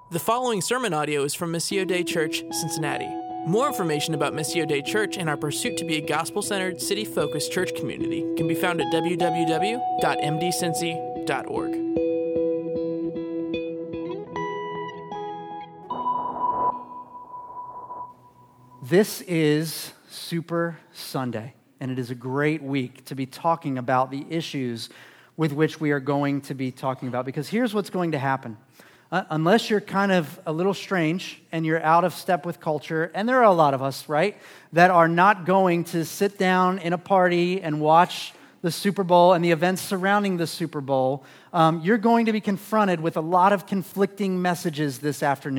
The following sermon audio is from Missio Dei Church, Cincinnati. More information about Missio Dei Church and our pursuit to be a gospel-centered, city-focused church community can be found at www.mdcincy.org. This is Super Sunday, and it is a great week to be talking about the issues with which we are going to be talking about, because here's what's going to happen. Unless you're kind of a little strange and you're out of step with culture, and there are a lot of us, right, that are not going to sit down in a party and watch the Super Bowl and the events surrounding the Super Bowl, you're going to be confronted with a lot of conflicting messages this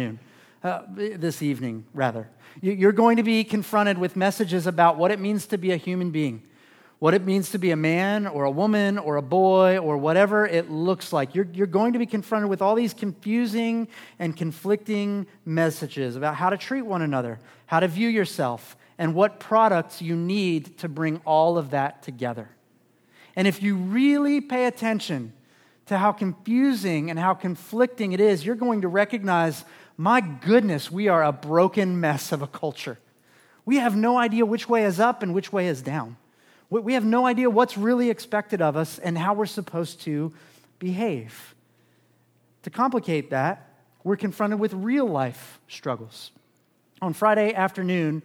evening. You're going to be confronted with messages about what it means to be a human being, what it means to be a man or a woman or a boy or whatever it looks like. You're going to be confronted with all these confusing and conflicting messages about how to treat one another, how to view yourself, and what products you need to bring all of that together. And if you really pay attention to how confusing and how conflicting it is, you're going to recognize, my goodness, we are a broken mess of a culture. We have no idea which way is up and which way is down. We have no idea what's really expected of us and how we're supposed to behave. To complicate that, we're confronted with real life struggles. On Friday afternoon,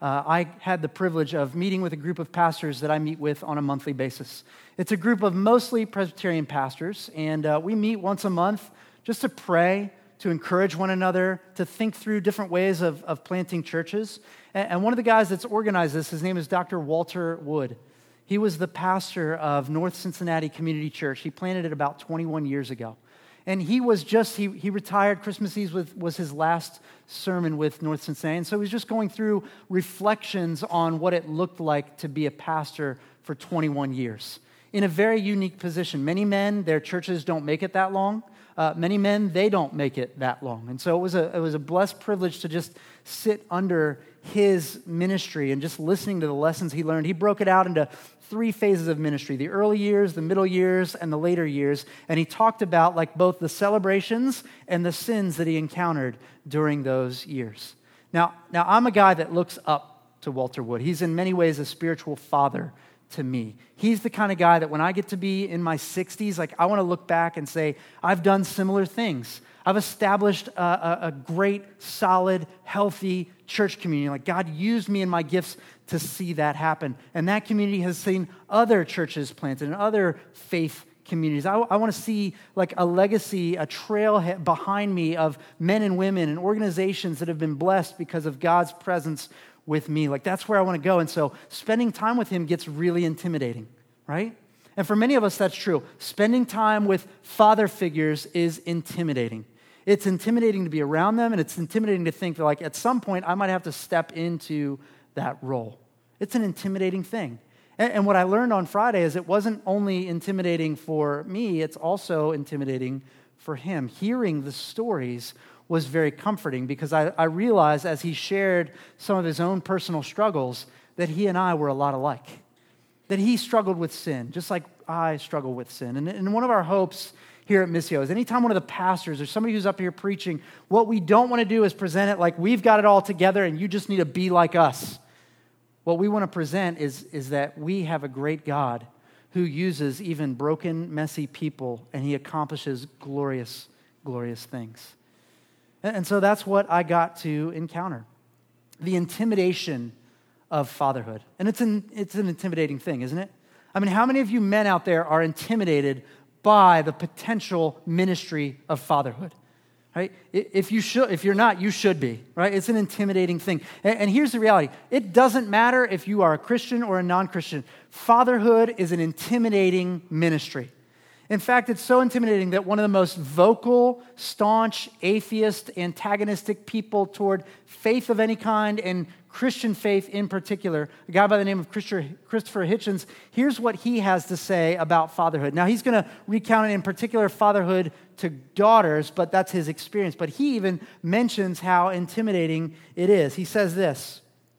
I had the privilege of meeting with a group of pastors that I meet with on a monthly basis. It's a group of mostly Presbyterian pastors, and we meet once a month just to pray, to encourage one another, to think through different ways of planting churches. And one of the guys that's organized this, his name is Dr. Walter Wood. He was the pastor of North Cincinnati Community Church. He planted it about 21 years ago. And he retired. Christmas Eve was his last sermon with North Cincinnati. And so he was just going through reflections on what it looked like to be a pastor for 21 years. In a very unique position. Many men, their churches don't make it that long. Many men, they don't make it that long. And so it was a blessed privilege to just sit under his ministry and just listening to the lessons he learned. He broke it out into 3 phases of ministry: the early years, the middle years, and the later years. And he talked about both the celebrations and the sins that he encountered during those years. Now I'm a guy that looks up to Walter Wood. He's in many ways a spiritual father to me. He's the kind of guy that when I get to be in my 60s, I want to look back and say, I've done similar things. I've established a great, solid, healthy church community. God used me and my gifts to see that happen. And that community has seen other churches planted and other faith communities. I want to see a legacy, a trail behind me of men and women and organizations that have been blessed because of God's presence with me. That's where I want to go. And so spending time with him gets really intimidating, right? And for many of us, that's true. Spending time with father figures is intimidating. It's intimidating to be around them, and it's intimidating to think that at some point I might have to step into that role. It's an intimidating thing. And what I learned on Friday is it wasn't only intimidating for me, it's also intimidating for him. Hearing the stories was very comforting because I realized as he shared some of his own personal struggles that he and I were a lot alike. That he struggled with sin, just like I struggle with sin. And one of our hopes here at Missio is anytime one of the pastors or somebody who's up here preaching, what we don't want to do is present it like we've got it all together and you just need to be like us. What we want to present is that we have a great God who uses even broken, messy people, and he accomplishes glorious, glorious things. And so that's what I got to encounter. The intimidation of fatherhood. And it's an intimidating thing, isn't it? I mean, how many of you men out there are intimidated by the potential ministry of fatherhood? Right? If you're not, you should be, right? It's an intimidating thing. And here's the reality. It doesn't matter if you are a Christian or a non-Christian. Fatherhood is an intimidating ministry. In fact, it's so intimidating that one of the most vocal, staunch, atheist, antagonistic people toward faith of any kind and Christian faith in particular, a guy by the name of Christopher Hitchens, here's what he has to say about fatherhood. Now, he's going to recount in particular fatherhood to daughters, but that's his experience. But he even mentions how intimidating it is. He says this: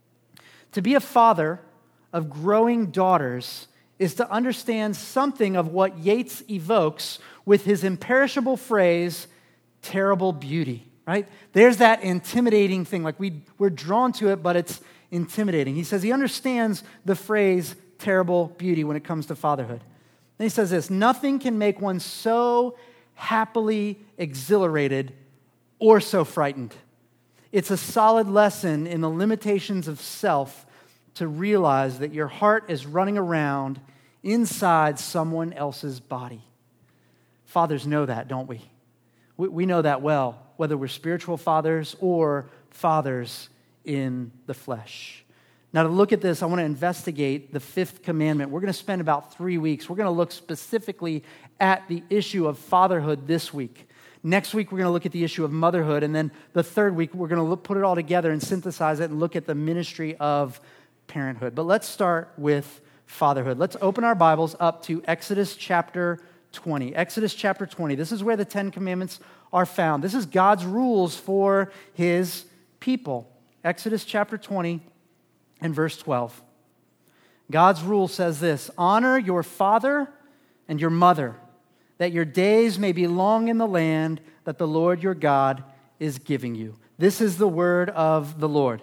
to be a father of growing daughters is to understand something of what Yeats evokes with his imperishable phrase, terrible beauty. right? There's that intimidating thing. Like we're drawn to it, but it's intimidating. He says he understands the phrase terrible beauty when it comes to fatherhood. Then he says this, nothing can make one so happily exhilarated or so frightened. It's a solid lesson in the limitations of self to realize that your heart is running around inside someone else's body. Fathers know that, don't we? We know that well, whether we're spiritual fathers or fathers in the flesh. Now, to look at this, I want to investigate the fifth commandment. We're going to spend about 3 weeks. We're going to look specifically at the issue of fatherhood this week. Next week, we're going to look at the issue of motherhood. And then the third week, we're going to put it all together and synthesize it and look at the ministry of parenthood. But let's start with fatherhood. Let's open our Bibles up to Exodus chapter 20. Exodus chapter 20. This is where the 10 Commandments are found. This is God's rules for his people. Exodus chapter 20 and verse 12. God's rule says this, honor your father and your mother, that your days may be long in the land that the Lord your God is giving you. This is the word of the Lord.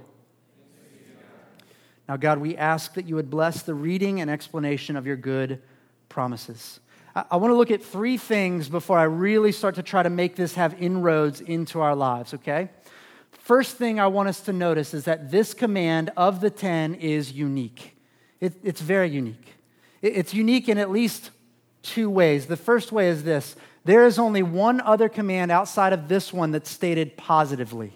Now, God, we ask that you would bless the reading and explanation of your good promises. I want to look at 3 things before I really start to try to make this have inroads into our lives, okay? First thing I want us to notice is that this command of the 10 is unique. It's very unique. It's unique in at least 2 ways. The first way is this. There is only one other command outside of this one that's stated positively.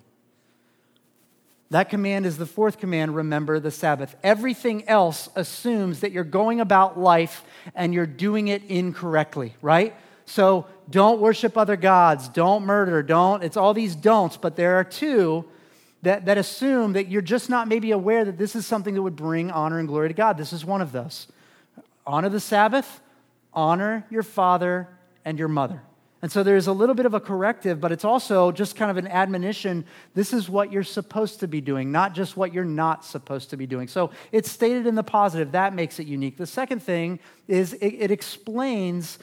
That command is the 4th command, remember the Sabbath. Everything else assumes that you're going about life and you're doing it incorrectly, right? So don't worship other gods, don't murder, it's all these don'ts, but there are 2 that assume that you're just not maybe aware that this is something that would bring honor and glory to God. This is one of those. Honor the Sabbath, honor your father and your mother. And so there's a little bit of a corrective, but it's also just kind of an admonition. This is what you're supposed to be doing, not just what you're not supposed to be doing. So it's stated in the positive. That makes it unique. The second thing is it explains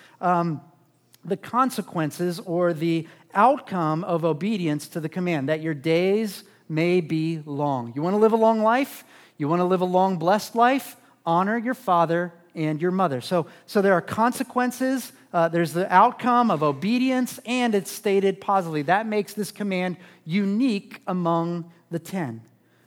the consequences or the outcome of obedience to the command, that your days may be long. You want to live a long life? You want to live a long, blessed life? Honor your father and your mother. So there are consequences. There's the outcome of obedience, and it's stated positively. That makes this command unique among the 10.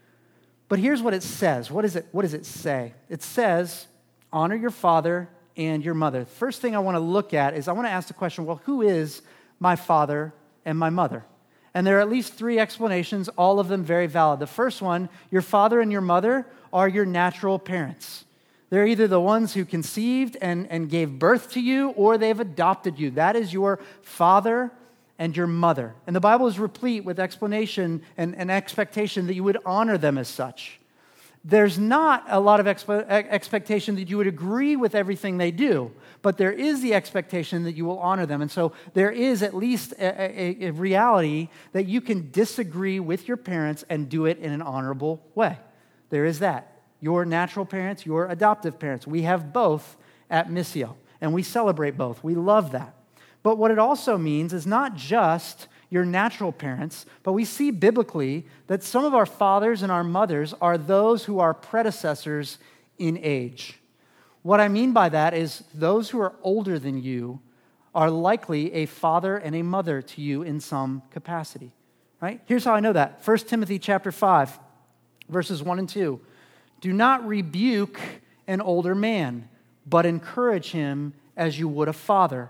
But here's what it says. What does it say? It says, honor your father and your mother. First thing I want to look at is I want to ask the question, well, who is my father and my mother? And there are at least 3 explanations, all of them very valid. The first one, your father and your mother are your natural parents. They're either the ones who conceived and gave birth to you, or they've adopted you. That is your father and your mother. And the Bible is replete with explanation and expectation that you would honor them as such. There's not a lot of expectation that you would agree with everything they do, but there is the expectation that you will honor them. And so there is at least a reality that you can disagree with your parents and do it in an honorable way. There is that. Your natural parents, your adoptive parents. We have both at Missio, and we celebrate both. We love that. But what it also means is not just your natural parents, but we see biblically that some of our fathers and our mothers are those who are predecessors in age. What I mean by that is those who are older than you are likely a father and a mother to you in some capacity, right? Here's how I know that. 1 Timothy chapter 5, verses 1 and 2. Do not rebuke an older man, but encourage him as you would a father.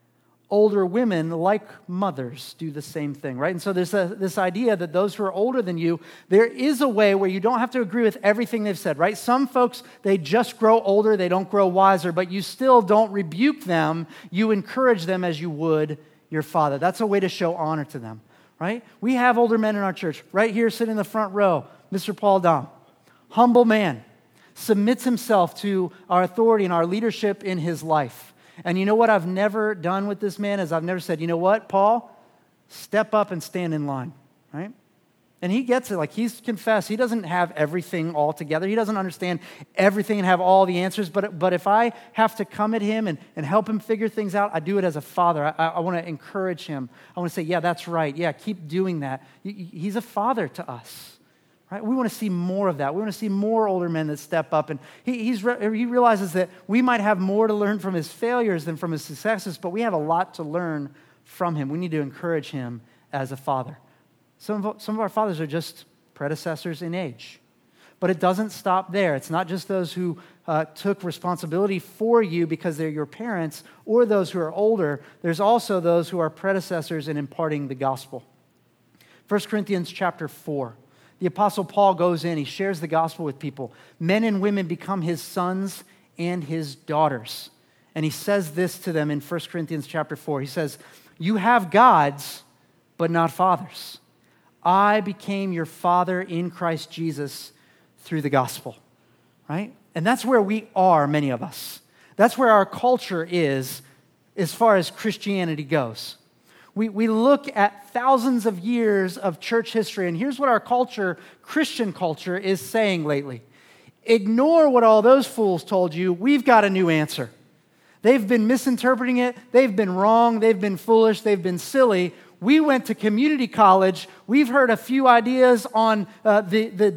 Older women, like mothers, do the same thing, right? And so there's this idea that those who are older than you, there is a way where you don't have to agree with everything they've said, right? Some folks, they just grow older, they don't grow wiser, but you still don't rebuke them. You encourage them as you would your father. That's a way to show honor to them, right? We have older men in our church, right here sitting in the front row, Mr. Paul Dom. Humble man, submits himself to our authority and our leadership in his life. And you know what I've never done with this man is I've never said, you know what, Paul, step up and stand in line, right? And he gets it. Like, he's confessed. He doesn't have everything all together. He doesn't understand everything and have all the answers. But if I have to come at him and help him figure things out, I do it as a father. I want to encourage him. I want to say, yeah, that's right. Yeah, keep doing that. He's a father to us, right? We want to see more of that. We want to see more older men that step up. And he realizes that we might have more to learn from his failures than from his successes, but we have a lot to learn from him. We need to encourage him as a father. Some of our fathers are just predecessors in age. But it doesn't stop there. It's not just those who took responsibility for you because they're your parents or those who are older. There's also those who are predecessors in imparting the gospel. 1 Corinthians chapter 4. The Apostle Paul goes in. He shares the gospel with people. Men and women become his sons and his daughters. And he says this to them in 1 Corinthians chapter 4. He says, "You have gods, but not fathers. I became your father in Christ Jesus through the gospel," right? And that's where we are, many of us. That's where our culture is as far as Christianity goes. We look at thousands of years of church history, and here's what our culture, Christian culture, is saying lately. Ignore what all those fools told you. We've got a new answer. They've been misinterpreting it. They've been wrong. They've been foolish. They've been silly. We went to community college. We've heard a few ideas on the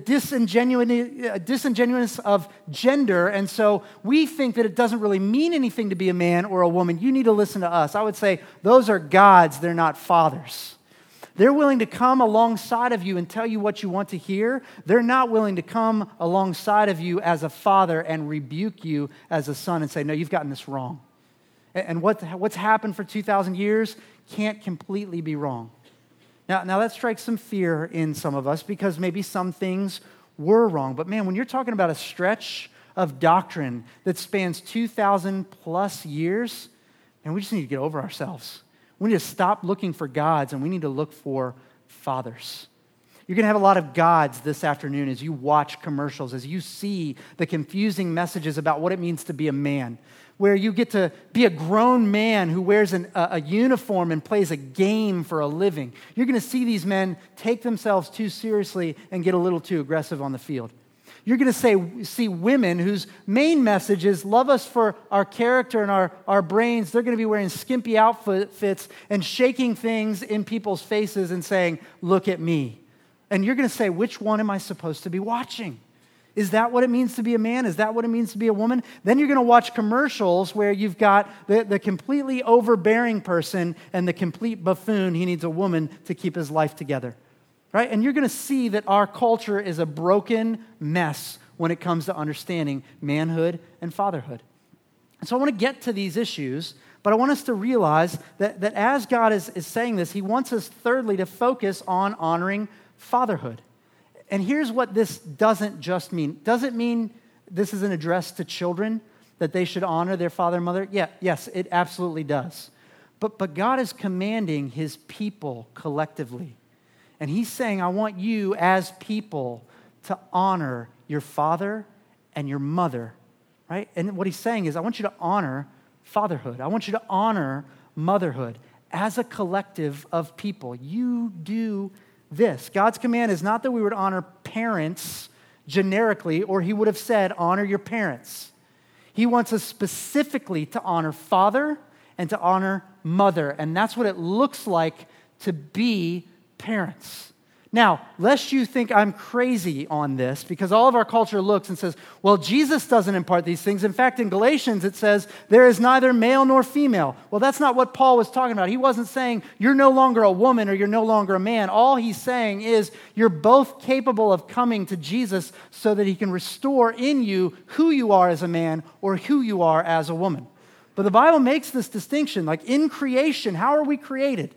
disingenuous of gender, and so we think that it doesn't really mean anything to be a man or a woman. You need to listen to us. I would say those are gods. They're not fathers. They're willing to come alongside of you and tell you what you want to hear. They're not willing to come alongside of you as a father and rebuke you as a son and say, no, you've gotten this wrong. And what's happened for 2,000 years can't completely be wrong. Now that strikes some fear in some of us because maybe some things were wrong. But man, when you're talking about a stretch of doctrine that spans 2,000 plus years, man, we just need to get over ourselves. We need to stop looking for gods and we need to look for fathers. You're going to have a lot of gods this afternoon as you watch commercials, as you see the confusing messages about what it means to be a man, where you get to be a grown man who wears a uniform and plays a game for a living. You're going to see these men take themselves too seriously and get a little too aggressive on the field. You're going to see women whose main message is love us for our character and our brains. They're going to be wearing skimpy outfits and shaking things in people's faces and saying, look at me. And you're going to say, which one am I supposed to be watching? Is that what it means to be a man? Is that what it means to be a woman? Then you're going to watch commercials where you've got the completely overbearing person and the complete buffoon. He needs a woman to keep his life together. Right? And you're going to see that our culture is a broken mess when it comes to understanding manhood and fatherhood. And so I want to get to these issues, but I want us to realize that as God is saying this, he wants us, thirdly, to focus on honoring fatherhood. And here's what this doesn't just mean. Does it mean this is an address to children, that they should honor their father and mother? Yeah, yes, it absolutely does. But God is commanding his people collectively. And he's saying, I want you as people to honor your father and your mother, right? And what he's saying is, I want you to honor fatherhood. I want you to honor motherhood as a collective of people. You do this. God's command is not that we would honor parents generically, or he would have said, honor your parents. He wants us specifically to honor father and to honor mother. And that's what it looks like to be parents. Now, lest you think I'm crazy on this, because all of our culture looks and says, well, Jesus doesn't impart these things. In fact, in Galatians, it says, there is neither male nor female. Well, that's not what Paul was talking about. He wasn't saying you're no longer a woman or you're no longer a man. All he's saying is you're both capable of coming to Jesus so that he can restore in you who you are as a man or who you are as a woman. But the Bible makes this distinction, like in creation, how are we created?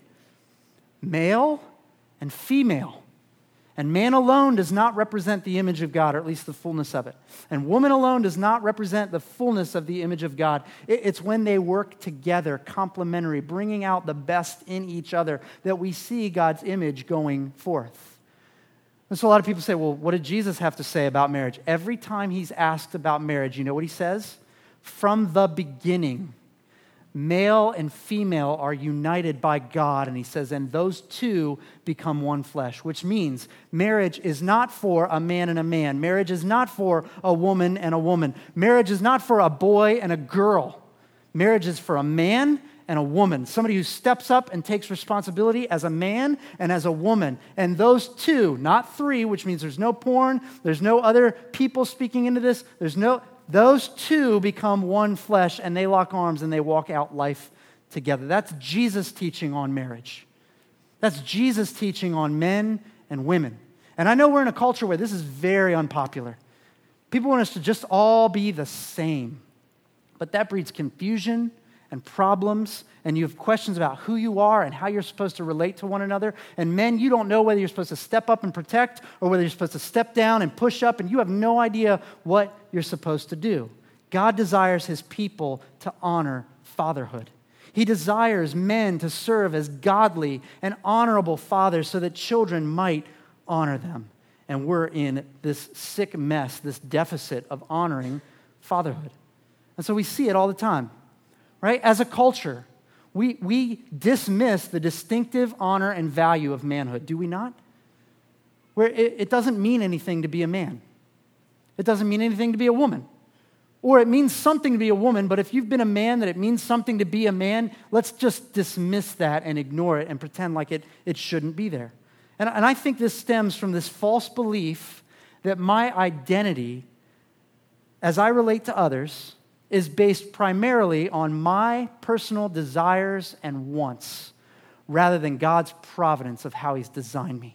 Male and female. And man alone does not represent the image of God, or at least the fullness of it. And woman alone does not represent the fullness of the image of God. It's when they work together, complementary, bringing out the best in each other, that we see God's image going forth. And so a lot of people say, well, what did Jesus have to say about marriage? Every time he's asked about marriage, you know what he says? From the beginning, Male and female are united by God, and he says, and those two become one flesh, which means marriage is not for a man and a man. Marriage is not for a woman and a woman. Marriage is not for a boy and a girl. Marriage is for a man and a woman, somebody who steps up and takes responsibility as a man and as a woman. And those two, not three, which means there's no porn, there's no other people speaking into this, those two become one flesh, and they lock arms and they walk out life together. That's Jesus' teaching on marriage. That's Jesus' teaching on men and women. And I know we're in a culture where this is very unpopular. People want us to just all be the same. But that breeds confusion and problems, and you have questions about who you are and how you're supposed to relate to one another. And men, you don't know whether you're supposed to step up and protect or whether you're supposed to step down and push up, and you have no idea what you're supposed to do. God desires his people to honor fatherhood. He desires men to serve as godly and honorable fathers so that children might honor them. And we're in this sick mess, this deficit of honoring fatherhood. And so we see it all the time. Right? As a culture, we dismiss the distinctive honor and value of manhood, do we not? Where it doesn't mean anything to be a man. It doesn't mean anything to be a woman. Or it means something to be a woman, but if you've been a man that it means something to be a man, let's just dismiss that and ignore it and pretend like it shouldn't be there. And I think this stems from this false belief that my identity, as I relate to others, is based primarily on my personal desires and wants rather than God's providence of how he's designed me.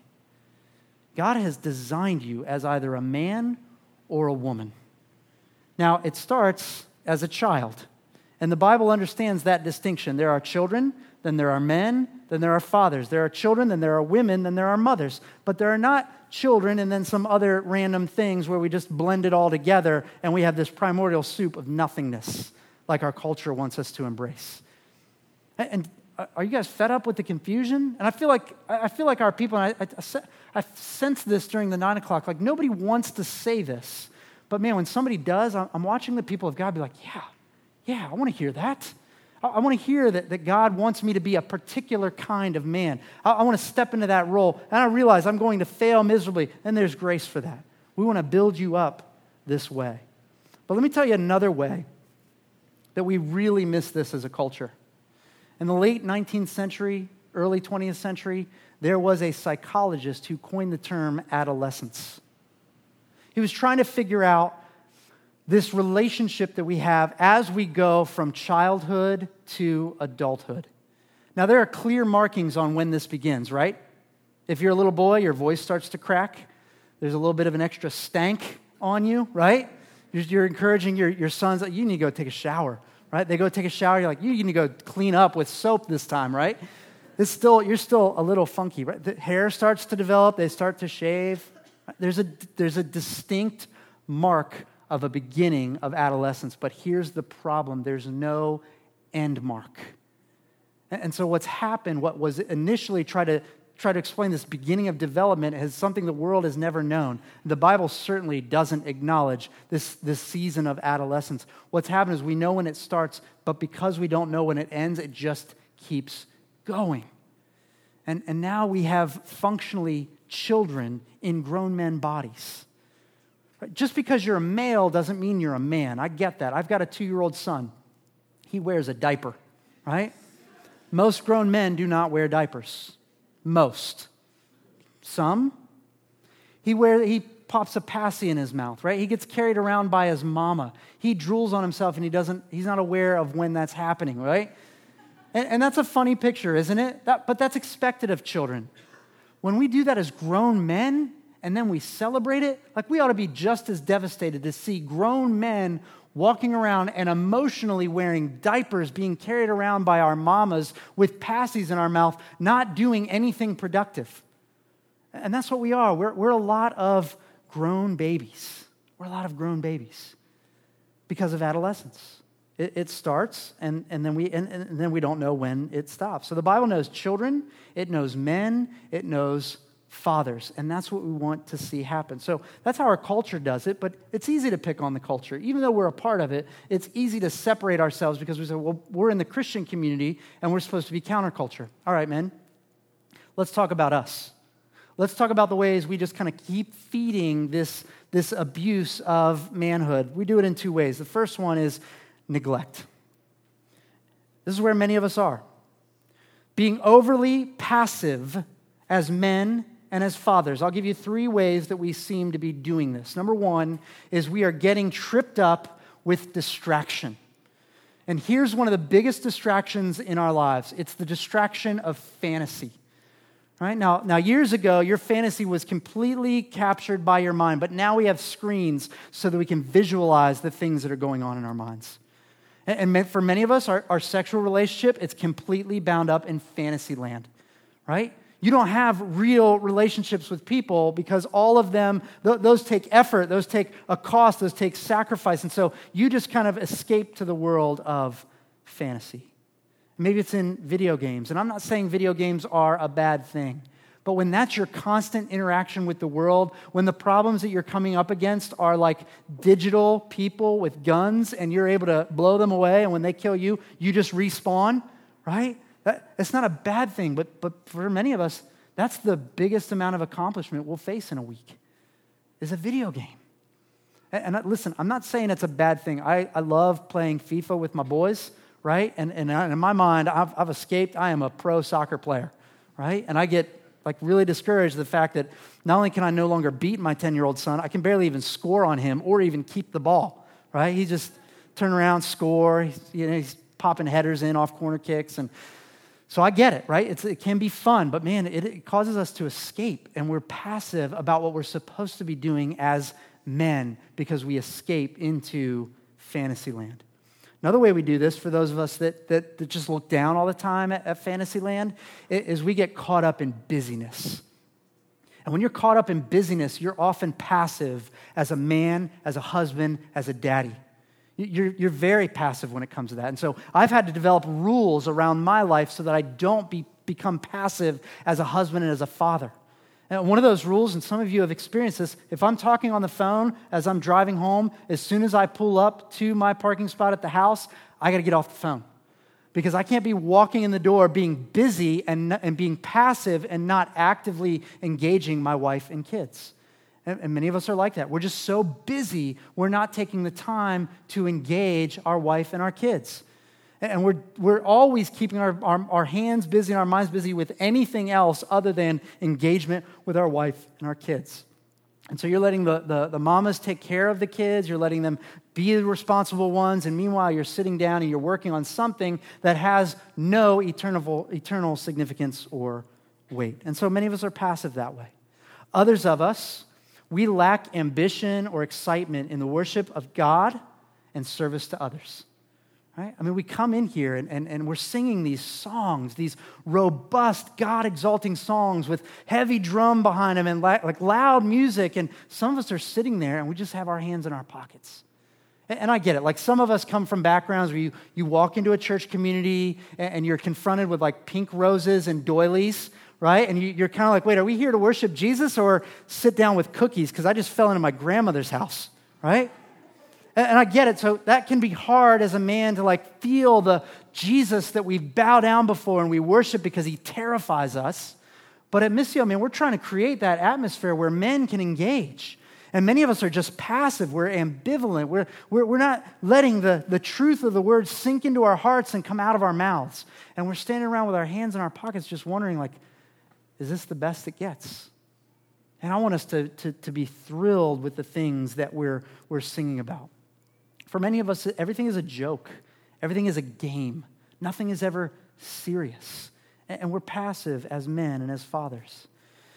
God has designed you as either a man or a woman. Now, it starts as a child, and the Bible understands that distinction. There are children, then there are men, then there are fathers. There are children, then there are women, then there are mothers. But there are not children and then some other random things where we just blend it all together and we have this primordial soup of nothingness like our culture wants us to embrace. And are you guys fed up with the confusion? And I feel like our people, and I sense this during the 9 o'clock, like nobody wants to say this. But man, when somebody does, I'm watching the people of God be like, yeah, I want to hear that. I want to hear that God wants me to be a particular kind of man. I want to step into that role. And I realize I'm going to fail miserably. And there's grace for that. We want to build you up this way. But let me tell you another way that we really miss this as a culture. In the late 19th century, early 20th century, there was a psychologist who coined the term adolescence. He was trying to figure out this relationship that we have as we go from childhood to adulthood. Now, there are clear markings on when this begins, right? If you're a little boy, your voice starts to crack. There's a little bit of an extra stank on you, right? You're encouraging your sons, you need to go take a shower, right? They go take a shower, you're like, you need to go clean up with soap this time, right? You're still a little funky, right? The hair starts to develop, they start to shave. There's a distinct mark of a beginning of adolescence, but here's the problem. There's no end mark. And so what's happened, what was initially try to explain this beginning of development as something the world has never known. The Bible certainly doesn't acknowledge this season of adolescence. What's happened is we know when it starts, but because we don't know when it ends, it just keeps going. And now we have functionally children in grown men bodies. Just because you're a male doesn't mean you're a man. I get that. I've got a 2-year-old son. He wears a diaper, right? Most grown men do not wear diapers. Most. Some. He pops a passy in his mouth, right? He gets carried around by his mama. He drools on himself and he's not aware of when that's happening, right? And that's a funny picture, isn't it? But that's expected of children. When we do that as grown men, and then we celebrate it, like we ought to be just as devastated to see grown men walking around and emotionally wearing diapers, being carried around by our mamas with passies in our mouth, not doing anything productive. And that's what we are. We're a lot of grown babies. We're a lot of grown babies because of adolescence. It starts, and then we don't know when it stops. So the Bible knows children, it knows men, it knows fathers. And that's what we want to see happen. So that's how our culture does it, but it's easy to pick on the culture. Even though we're a part of it, it's easy to separate ourselves because we say, well, we're in the Christian community and we're supposed to be counterculture. All right, men, let's talk about us. Let's talk about the ways we just kind of keep feeding this abuse of manhood. We do it in two ways. The first one is neglect. This is where many of us are. Being overly passive as men and as fathers. I'll give you three ways that we seem to be doing this. Number one is we are getting tripped up with distraction. And here's one of the biggest distractions in our lives. It's the distraction of fantasy. Right? Now, years ago, your fantasy was completely captured by your mind, but now we have screens so that we can visualize the things that are going on in our minds. And for many of us, our sexual relationship, it's completely bound up in fantasy land, right? You don't have real relationships with people because all of them, those take effort, those take a cost, those take sacrifice. And so you just kind of escape to the world of fantasy. Maybe it's in video games. And I'm not saying video games are a bad thing. But when that's your constant interaction with the world, when the problems that you're coming up against are like digital people with guns and you're able to blow them away, and when they kill you, you just respawn, right? It's not a bad thing, but for many of us, that's the biggest amount of accomplishment we'll face in a week, is a video game. And listen, I'm not saying it's a bad thing. I love playing FIFA with my boys, right? And in my mind, I've escaped. I am a pro soccer player, right? And I get like really discouraged the fact that not only can I no longer beat my 10-year-old son, I can barely even score on him or even keep the ball, right? He just turn around, score. He's popping headers in off corner kicks. And so I get it, right? It can be fun, but man, it causes us to escape, and we're passive about what we're supposed to be doing as men because we escape into fantasy land. Another way we do this, for those of us that just look down all the time at fantasy land, is we get caught up in busyness. And when you're caught up in busyness, you're often passive as a man, as a husband, as a daddy. You're very passive when it comes to that. And so I've had to develop rules around my life so that I don't become passive as a husband and as a father. And one of those rules, and some of you have experienced this, if I'm talking on the phone as I'm driving home, as soon as I pull up to my parking spot at the house, I got to get off the phone. Because I can't be walking in the door being busy and being passive and not actively engaging my wife and kids. And many of us are like that. We're just so busy, we're not taking the time to engage our wife and our kids. And we're always keeping our hands busy and our minds busy with anything else other than engagement with our wife and our kids. And so you're letting the mamas take care of the kids, you're letting them be the responsible ones, and meanwhile you're sitting down and you're working on something that has no eternal significance or weight. And so many of us are passive that way. Others of us, we lack ambition or excitement in the worship of God and service to others. Right? I mean, we come in here and we're singing these songs, these robust, God-exalting songs with heavy drum behind them and like loud music. And some of us are sitting there and we just have our hands in our pockets. And I get it. Like some of us come from backgrounds where you walk into a church community and you're confronted with like pink roses and doilies, right? And you're kind of like, wait, are we here to worship Jesus or sit down with cookies? Because I just fell into my grandmother's house, right? And I get it. So that can be hard as a man to like feel the Jesus that we bow down before and we worship because he terrifies us. But at Missio, man, we're trying to create that atmosphere where men can engage. And many of us are just passive. We're ambivalent. We're not letting the truth of the word sink into our hearts and come out of our mouths. And we're standing around with our hands in our pockets just wondering like, is this the best it gets? And I want us to be thrilled with the things that we're singing about. For many of us, everything is a joke. Everything is a game. Nothing is ever serious. And we're passive as men and as fathers.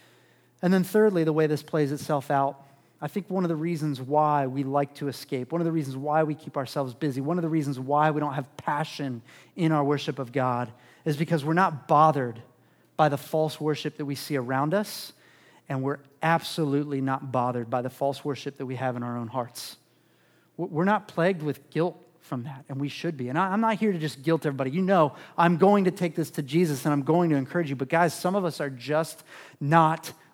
And then thirdly, the way this plays itself out, I think one of the reasons why we like to escape, one of the reasons why we keep ourselves busy, one of the reasons why we don't have passion in our worship of God is because we're not bothered by the false worship that we see around us, and we're absolutely not bothered by the false worship that we have in our own hearts. We're not plagued with guilt from that, and we should be. And I'm not here to just guilt everybody. You know, I'm going to take this to Jesus, and I'm going to encourage you. But guys, some of us are just not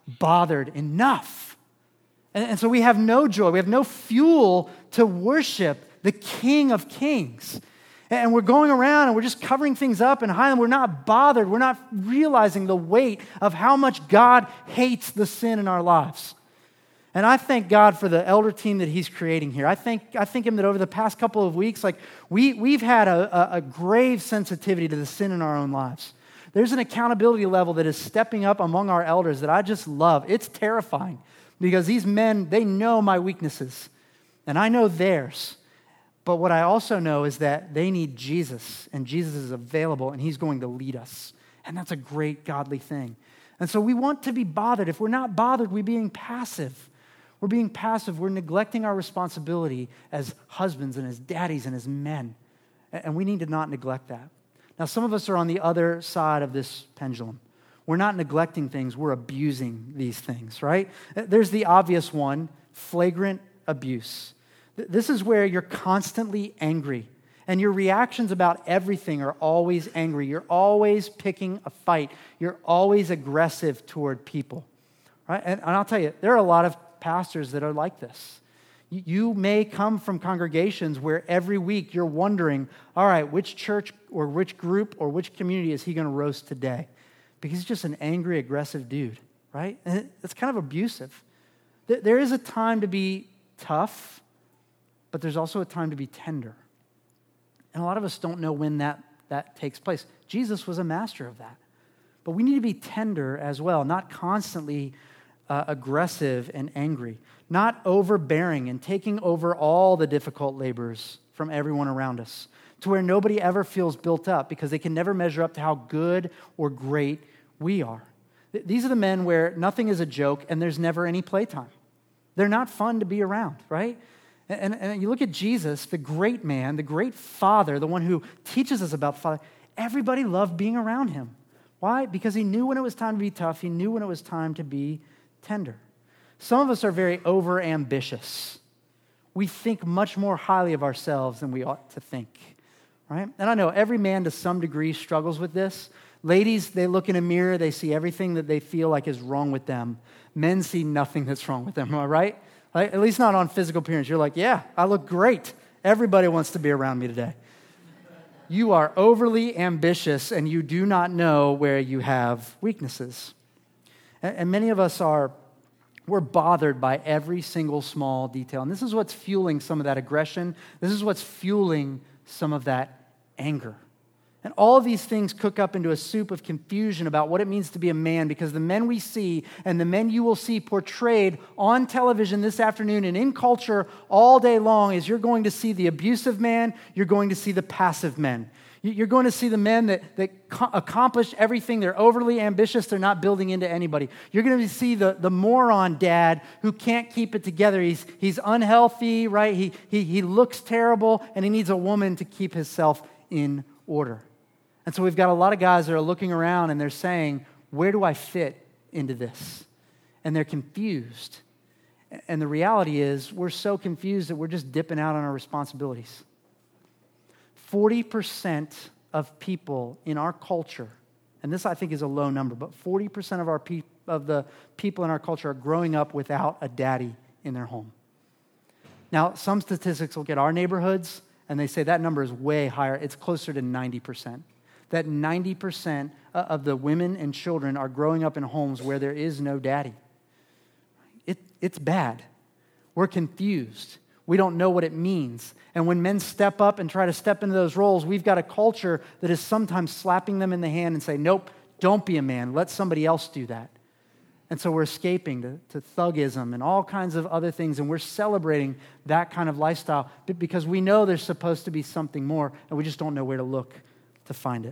bothered enough. And so we have no joy. We have no fuel to worship the King of Kings. And we're going around and we're just covering things up and hiding. We're not bothered. We're not realizing the weight of how much God hates the sin in our lives. And I thank God for the elder team that He's creating here. I thank Him that over the past couple of weeks, like we've had a grave sensitivity to the sin in our own lives. There's an accountability level that is stepping up among our elders that I just love. It's terrifying because these men, they know my weaknesses and I know theirs. But what I also know is that they need Jesus, and Jesus is available, and He's going to lead us. And that's a great godly thing. And so we want to be bothered. If we're not bothered, we're being passive. We're being passive. We're neglecting our responsibility as husbands and as daddies and as men. And we need to not neglect that. Now, some of us are on the other side of this pendulum. We're not neglecting things. We're abusing these things, right? There's the obvious one, flagrant abuse. This is where you're constantly angry, and your reactions about everything are always angry. You're always picking a fight. You're always aggressive toward people, right? And I'll tell you, there are a lot of pastors that are like this. You may come from congregations where every week you're wondering, all right, which church or which group or which community is he going to roast today? Because he's just an angry, aggressive dude, right? And it's kind of abusive. There is a time to be tough, but there's also a time to be tender. And a lot of us don't know when that takes place. Jesus was a master of that. But we need to be tender as well, not constantly aggressive and angry, not overbearing and taking over all the difficult labors from everyone around us, to where nobody ever feels built up because they can never measure up to how good or great we are. These are the men where nothing is a joke and there's never any playtime. They're not fun to be around, right? And you look at Jesus, the great man, the great father, the one who teaches us about the Father. Everybody loved being around him. Why? Because he knew when it was time to be tough. He knew when it was time to be tender. Some of us are very over-ambitious. We think much more highly of ourselves than we ought to think, right? And I know every man to some degree struggles with this. Ladies, they look in a mirror, they see everything that they feel like is wrong with them. Men see nothing that's wrong with them, am I right? At least not on physical appearance. You're like, yeah, I look great. Everybody wants to be around me today. You are overly ambitious and you do not know where you have weaknesses. And many of us we're bothered by every single small detail. And this is what's fueling some of that aggression. This is what's fueling some of that anger. And all of these things cook up into a soup of confusion about what it means to be a man, because the men we see and the men you will see portrayed on television this afternoon and in culture all day long is you're going to see the abusive man, you're going to see the passive men. You're going to see the men that accomplish everything. They're overly ambitious. They're not building into anybody. You're going to see the moron dad who can't keep it together. He's unhealthy, right? He looks terrible, and he needs a woman to keep himself in order. And so we've got a lot of guys that are looking around and they're saying, where do I fit into this? And they're confused. And the reality is we're so confused that we're just dipping out on our responsibilities. 40% of people in our culture, and this I think is a low number, but 40% of the people in our culture are growing up without a daddy in their home. Now, some statistics look at our neighborhoods, and they say that number is way higher. It's closer to 90%. That 90% of the women and children are growing up in homes where there is no daddy. It's bad. We're confused. We don't know what it means. And when men step up and try to step into those roles, we've got a culture that is sometimes slapping them in the hand and say, nope, don't be a man. Let somebody else do that. And so we're escaping to thuggism and all kinds of other things, and we're celebrating that kind of lifestyle because we know there's supposed to be something more, and we just don't know where to look to find it.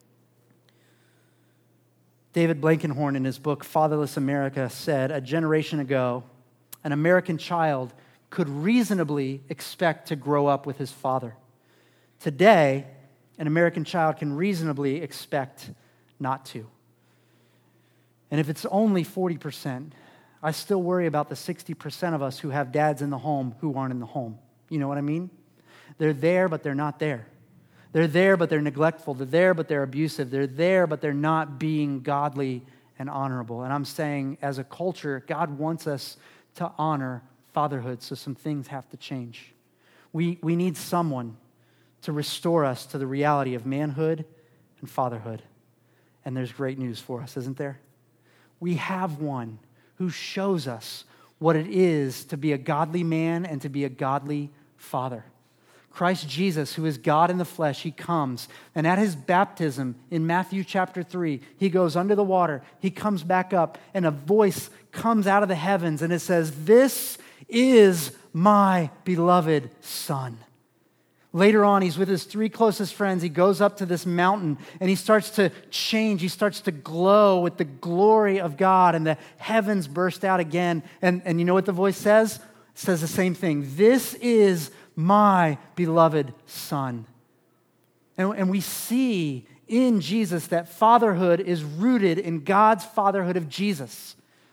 David Blankenhorn, in his book, Fatherless America, said a generation ago, an American child could reasonably expect to grow up with his father. Today, an American child can reasonably expect not to. And if it's only 40%, I still worry about the 60% of us who have dads in the home who aren't in the home. You know what I mean? They're there, but they're not there. They're there, but they're neglectful. They're there, but they're abusive. They're there, but they're not being godly and honorable. And I'm saying, as a culture, God wants us to honor fatherhood, so some things have to change. We need someone to restore us to the reality of manhood and fatherhood. And there's great news for us, isn't there? We have one who shows us what it is to be a godly man and to be a godly father. Christ Jesus, who is God in the flesh, he comes, and at his baptism in Matthew chapter 3, he goes under the water, he comes back up, and a voice comes out of the heavens, and it says, "This is my beloved Son." Later on, he's with his 3 closest friends. He goes up to this mountain, and he starts to change. He starts to glow with the glory of God, and the heavens burst out again. And you know what the voice says? It says the same thing. "This is my beloved Son." And we see in Jesus that fatherhood is rooted in God's fatherhood of Jesus.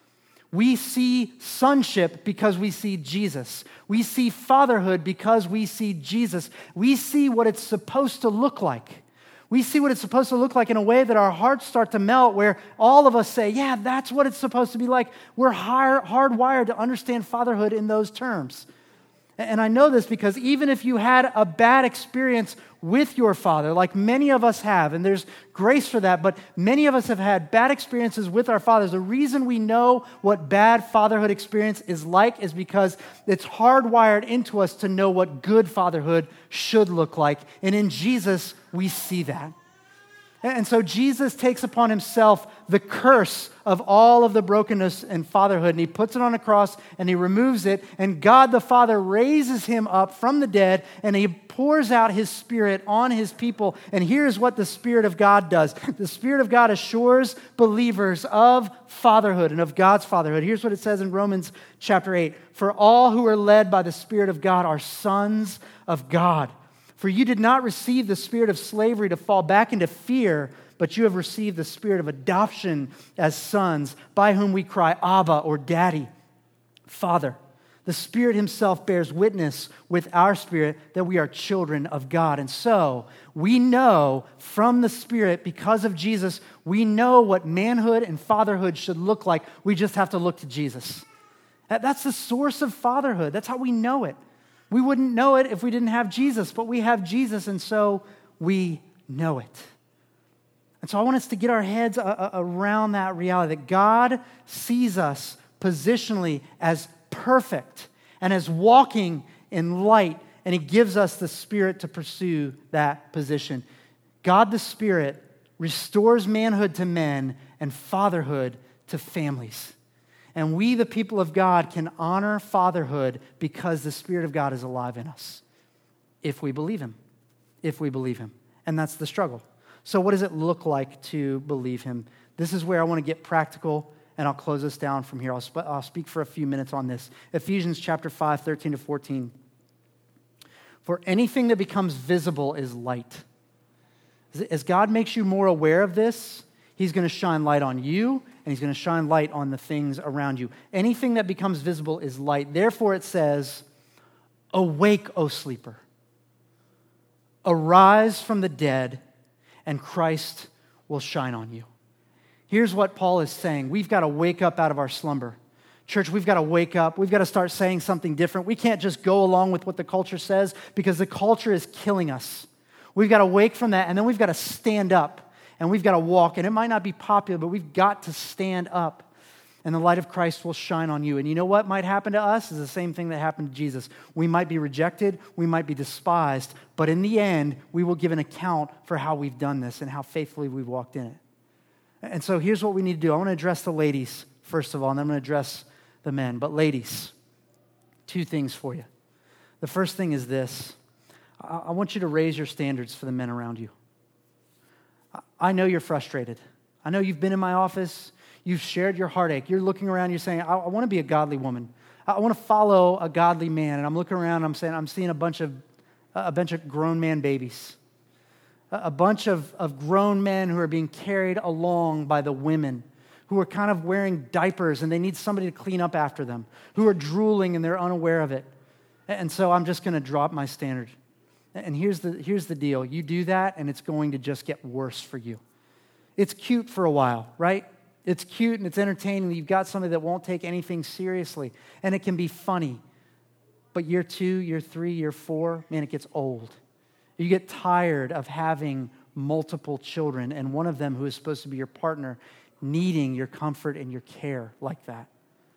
We see sonship because we see Jesus. We see fatherhood because we see Jesus. We see what it's supposed to look like. We see what it's supposed to look like in a way that our hearts start to melt, where all of us say, yeah, that's what it's supposed to be like. We're hardwired to understand fatherhood in those terms. And I know this because even if you had a bad experience with your father, like many of us have, and there's grace for that, but many of us have had bad experiences with our fathers. The reason we know what bad fatherhood experience is like is because it's hardwired into us to know what good fatherhood should look like. And in Jesus, we see that. And so Jesus takes upon himself the curse of all of the brokenness and fatherhood, and he puts it on a cross, and he removes it, and God the Father raises him up from the dead, and he pours out his Spirit on his people. And here's what the Spirit of God does. The Spirit of God assures believers of fatherhood and of God's fatherhood. Here's what it says in Romans chapter 8. "For all who are led by the Spirit of God are sons of God. For you did not receive the spirit of slavery to fall back into fear, but you have received the spirit of adoption as sons, by whom we cry, Abba," or Daddy, Father. The Spirit himself bears witness with our spirit that we are children of God. And so we know from the Spirit, because of Jesus, we know what manhood and fatherhood should look like. We just have to look to Jesus. That's the source of fatherhood. That's how we know it. We wouldn't know it if we didn't have Jesus, but we have Jesus, and so we know it. And so I want us to get our heads around that reality, that God sees us positionally as perfect and as walking in light, and he gives us the Spirit to pursue that position. God the Spirit restores manhood to men and fatherhood to families. And we, the people of God, can honor fatherhood because the Spirit of God is alive in us, if we believe him. If we believe him. And that's the struggle. So what does it look like to believe him? This is where I want to get practical, and I'll close this down from here. I'll speak for a few minutes on this. Ephesians chapter 5, 13 to 14. "For anything that becomes visible is light." As God makes you more aware of this, he's going to shine light on you, and he's going to shine light on the things around you. Anything that becomes visible is light. Therefore it says, "Awake, O sleeper. Arise from the dead, and Christ will shine on you." Here's what Paul is saying. We've got to wake up out of our slumber. Church, we've got to wake up. We've got to start saying something different. We can't just go along with what the culture says, because the culture is killing us. We've got to wake from that, and then we've got to stand up. And we've got to walk, and it might not be popular, but we've got to stand up, and the light of Christ will shine on you. And you know what might happen to us is the same thing that happened to Jesus. We might be rejected, we might be despised, but in the end, we will give an account for how we've done this and how faithfully we've walked in it. And so here's what we need to do. I want to address the ladies, first of all, and then I'm going to address the men. But ladies, 2 things for you. The first thing is this. I want you to raise your standards for the men around you. I know you're frustrated. I know you've been in my office. You've shared your heartache. You're looking around. You're saying, I want to be a godly woman. I want to follow a godly man. And I'm looking around. And I'm seeing a bunch of grown man babies. A bunch of grown men who are being carried along by the women, who are kind of wearing diapers and they need somebody to clean up after them, who are drooling and they're unaware of it. And so I'm just going to drop my standard. And here's the deal. You do that, and it's going to just get worse for you. It's cute for a while, right? It's cute and it's entertaining. You've got somebody that won't take anything seriously, and it can be funny. But year 2, year 3, year 4, man, it gets old. You get tired of having multiple children, and one of them who is supposed to be your partner needing your comfort and your care like that.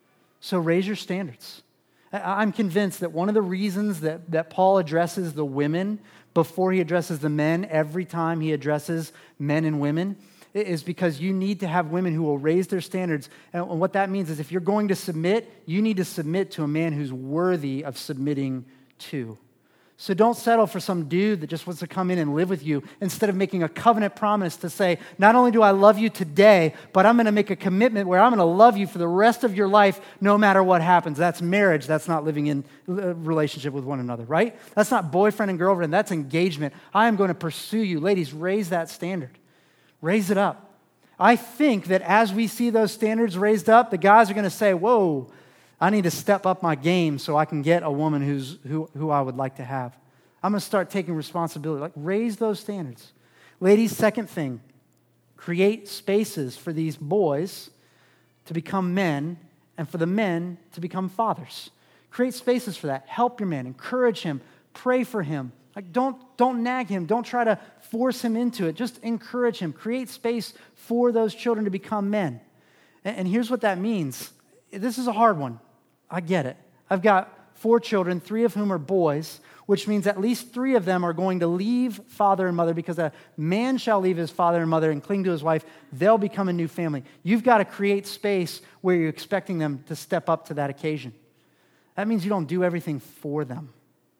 So raise your standards. I'm convinced that one of the reasons that Paul addresses the women before he addresses the men every time he addresses men and women is because you need to have women who will raise their standards. And what that means is if you're going to submit, you need to submit to a man who's worthy of submitting to. So don't settle for some dude that just wants to come in and live with you instead of making a covenant promise to say, not only do I love you today, but I'm going to make a commitment where I'm going to love you for the rest of your life no matter what happens. That's marriage. That's not living in a relationship with one another, right? That's not boyfriend and girlfriend. That's engagement. I am going to pursue you. Ladies, raise that standard. Raise it up. I think that as we see those standards raised up, the guys are going to say, whoa, I need to step up my game so I can get a woman who I would like to have. I'm going to start taking responsibility. Like, raise those standards. Ladies, second thing, create spaces for these boys to become men and for the men to become fathers. Create spaces for that. Help your man. Encourage him. Pray for him. Like, don't nag him. Don't try to force him into it. Just encourage him. Create space for those children to become men. And here's what that means. This is a hard one. I get it. I've got 4 children, 3 of whom are boys, which means at least 3 of them are going to leave father and mother because a man shall leave his father and mother and cling to his wife. They'll become a new family. You've got to create space where you're expecting them to step up to that occasion. That means you don't do everything for them.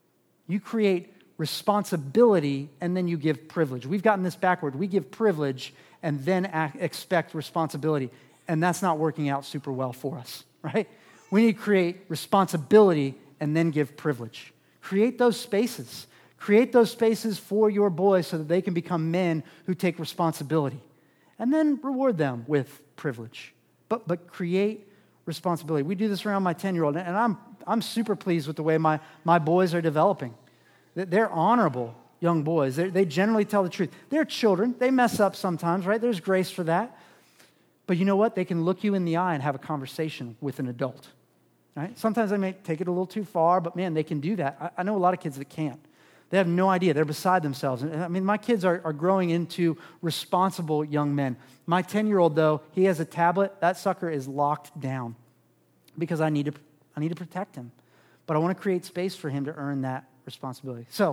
You create responsibility and then you give privilege. We've gotten this backward. We give privilege and then expect responsibility. And that's not working out super well for us, right? We need to create responsibility and then give privilege. Create those spaces. Create those spaces for your boys so that they can become men who take responsibility. And then reward them with privilege. But create responsibility. We do this around my 10-year-old, and I'm super pleased with the way my boys are developing. They're honorable young boys. They generally tell the truth. They're children. They mess up sometimes, right? There's grace for that. But you know what? They can look you in the eye and have a conversation with an adult. Right? Sometimes they may take it a little too far, but man, they can do that. I know a lot of kids that can't. They have no idea. They're beside themselves. I mean, my kids are growing into responsible young men. My 10-year-old, though, he has a tablet. That sucker is locked down because I need to protect him. But I want to create space for him to earn that responsibility. So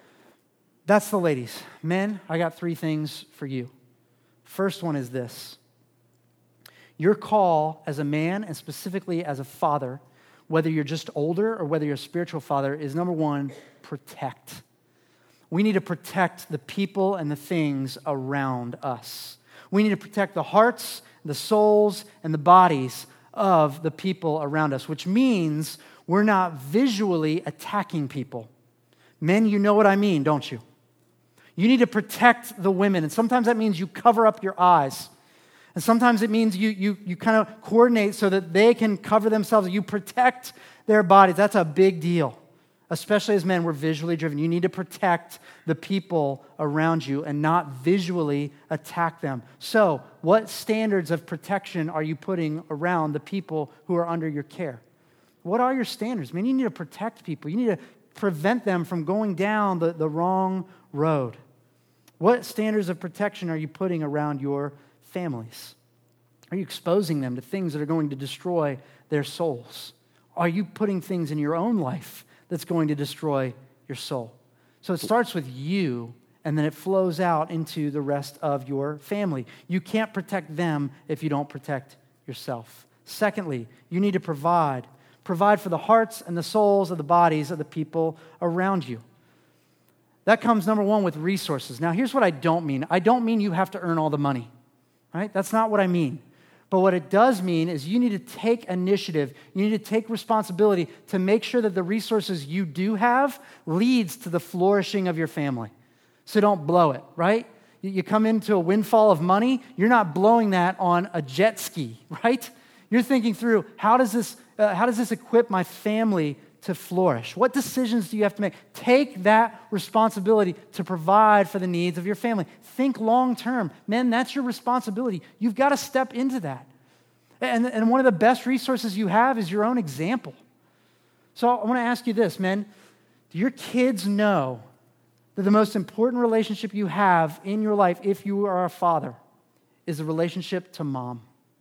that's the ladies. Men, I got 3 things for you. First one is this. Your call as a man and specifically as a father, whether you're just older or whether you're a spiritual father, is number 1, protect. We need to protect the people and the things around us. We need to protect the hearts, the souls, and the bodies of the people around us, which means we're not visually attacking people. Men, you know what I mean, don't you? You need to protect the women, and sometimes that means you cover up your eyes. And sometimes it means you kind of coordinate so that they can cover themselves. You protect their bodies. That's a big deal. Especially as men, we're visually driven. You need to protect the people around you and not visually attack them. So, what standards of protection are you putting around the people who are under your care? What are your standards? I mean, you need to protect people. You need to prevent them from going down the wrong road. What standards of protection are you putting around your families? Are you exposing them to things that are going to destroy their souls? Are you putting things in your own life that's going to destroy your soul? So it starts with you, and then it flows out into the rest of your family. You can't protect them if you don't protect yourself. Secondly, you need to provide. Provide for the hearts and the souls of the bodies of the people around you. That comes, number 1, with resources. Now, here's what I don't mean. I don't mean you have to earn all the money. Right? That's not what I mean. But what it does mean is you need to take initiative. You need to take responsibility to make sure that the resources you do have leads to the flourishing of your family. So don't blow it, right? You come into a windfall of money, you're not blowing that on a jet ski, right? You're thinking through, how does this equip my family to flourish? What decisions do you have to make? Take that responsibility to provide for the needs of your family. Think long term. Men, that's your responsibility. You've got to step into that. And one of the best resources you have is your own example. So I want to ask you this, men. Do your kids know that the most important relationship you have in your life, if you are a father, is the relationship to mom?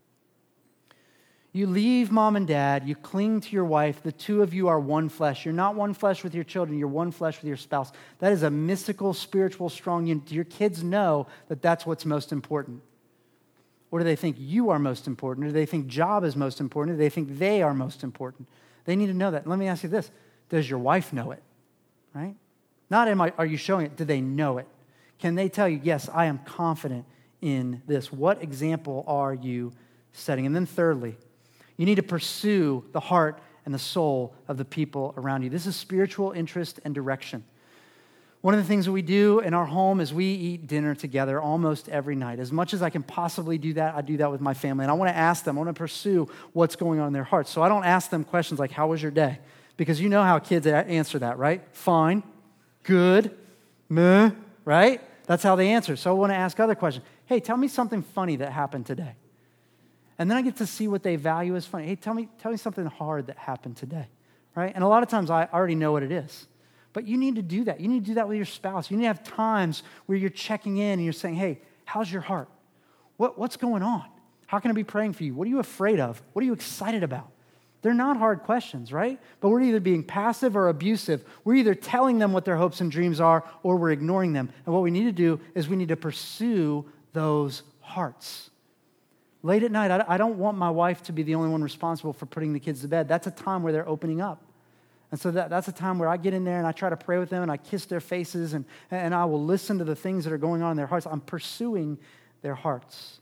You leave mom and dad, you cling to your wife, the two of you are one flesh. You're not one flesh with your children, you're one flesh with your spouse. That is a mystical, spiritual, strong union. Do your kids know that that's what's most important? Or do they think you are most important? Or do they think job is most important? Or do they think they are most important? They need to know that. Let me ask you this. Does your wife know it? Right? Not are you showing it? Do they know it? Can they tell you, yes, I am confident in this? What example are you setting? And then thirdly, you need to pursue the heart and the soul of the people around you. This is spiritual interest and direction. One of the things that we do in our home is we eat dinner together almost every night. As much as I can possibly do that, I do that with my family. And I want to ask them, I want to pursue what's going on in their hearts. So I don't ask them questions like, how was your day? Because you know how kids answer that, right? Fine, good, meh, right? That's how they answer. So I want to ask other questions. Hey, tell me something funny that happened today. And then I get to see what they value as funny. Hey, tell me something hard that happened today, right? And a lot of times I already know what it is. But you need to do that. You need to do that with your spouse. You need to have times where you're checking in and you're saying, hey, how's your heart? What's going on? How can I be praying for you? What are you afraid of? What are you excited about? They're not hard questions, right? But we're either being passive or abusive. We're either telling them what their hopes and dreams are or we're ignoring them. And what we need to do is we need to pursue those hearts. Late at night, I don't want my wife to be the only one responsible for putting the kids to bed. That's a time where they're opening up. And so that's a time where I get in there and I try to pray with them and I kiss their faces and I will listen to the things that are going on in their hearts. I'm pursuing their hearts.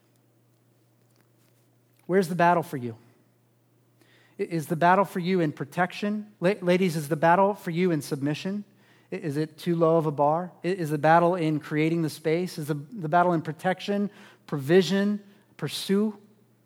Where's the battle for you? Is the battle for you in protection? Ladies, is the battle for you in submission? Is it too low of a bar? Is the battle in creating the space? Is the battle in protection, provision, pursue?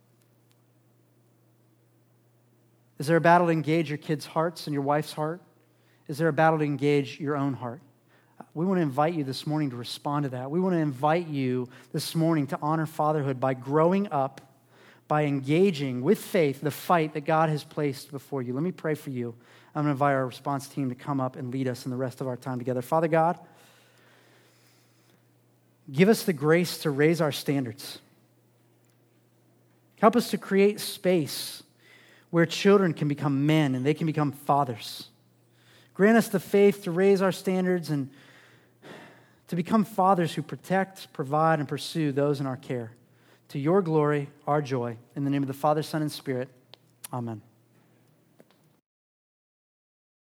Is there a battle to engage your kids' hearts and your wife's heart? Is there a battle to engage your own heart? We want to invite you this morning to respond to that. We want to invite you this morning to honor fatherhood by growing up, by engaging with faith the fight that God has placed before you. Let me pray for you. I'm going to invite our response team to come up and lead us in the rest of our time together. Father God, give us the grace to raise our standards. Help us to create space where children can become men and they can become fathers. Grant us the faith to raise our standards and to become fathers who protect, provide, and pursue those in our care. To your glory, our joy. In the name of the Father, Son, and Spirit, amen.